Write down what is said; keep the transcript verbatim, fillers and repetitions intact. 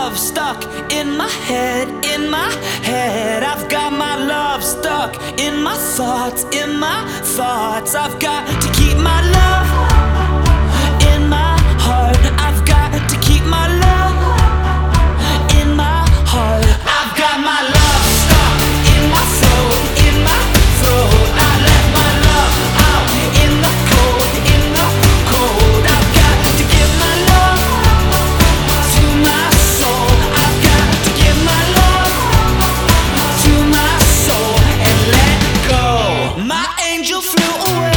love stuck in my head, in my head. I've got my love stuck in my thoughts, in my thoughts. I've got to keep my love in my heart. I've got to keep my love in my heart. I've got my love stuck in my throat, in my throat. I left my love out in the cold, in the cold. I've got to give my love to my soul. I've got to give my love to my soul and let go. My angel flew away.